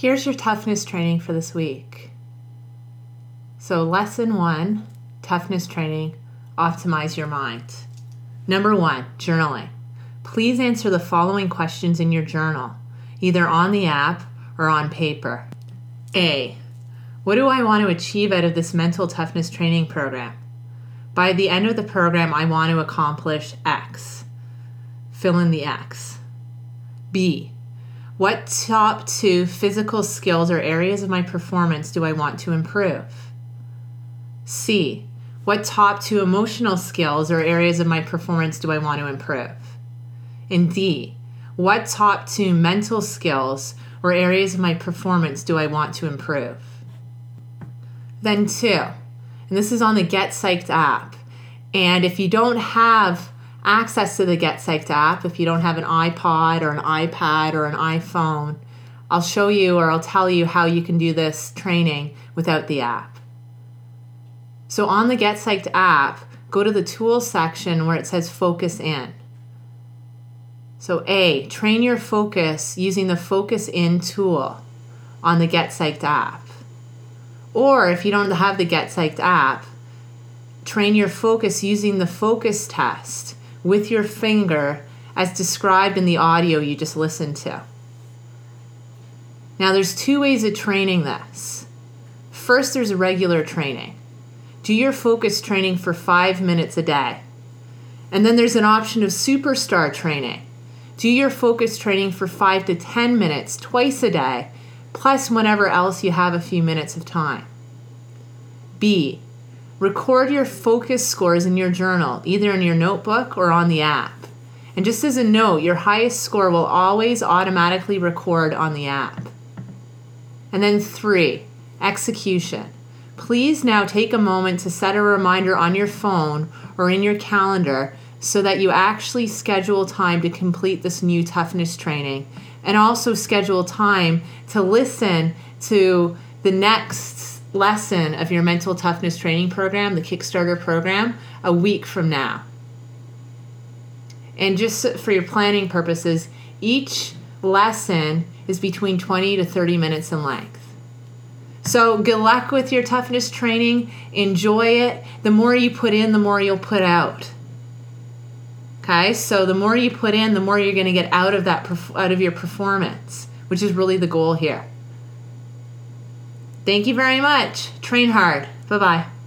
Here's your toughness training for this week. So lesson 1, toughness training, optimize your mind. Number 1, journaling. Please answer the following questions in your journal, either on the app or on paper. A, what do I want to achieve out of this mental toughness training program? By the end of the program, I want to accomplish X. Fill in the X. B, what top 2 physical skills or areas of my performance do I want to improve? C, what top 2 emotional skills or areas of my performance do I want to improve? And D, what top 2 mental skills or areas of my performance do I want to improve? Then 2, and this is on the Get Psyched app. And if you don't have access to the Get Psyched app, if you don't have an iPod or an iPad or an iPhone, I'll show you or I'll tell you how you can do this training without the app. So on the Get Psyched app, go to the Tools section where it says Focus In. So A, train your focus using the Focus In tool on the Get Psyched app. Or if you don't have the Get Psyched app, train your focus using the focus test with your finger as described in the audio you just listened to. Now there's 2 ways of training this. First, there's regular training. Do your focus training for 5 minutes a day. And then there's an option of superstar training. Do your focus training for 5 to 10 minutes twice a day, plus whenever else you have a few minutes of time. B, record your focus scores in your journal, either in your notebook or on the app. And just as a note, your highest score will always automatically record on the app. And then 3, execution. Please now take a moment to set a reminder on your phone or in your calendar so that you actually schedule time to complete this new toughness training, and also schedule time to listen to the next lesson of your mental toughness training program, the Kickstarter program, a week from now. And just for your planning purposes, each lesson is between 20 to 30 minutes in length. So good luck with your toughness training. Enjoy it. The more you put in, the more you'll put out. Okay, so the more you put in, the more you're going to get out of your performance, which is really the goal here. Thank you very much. Train hard. Bye-bye.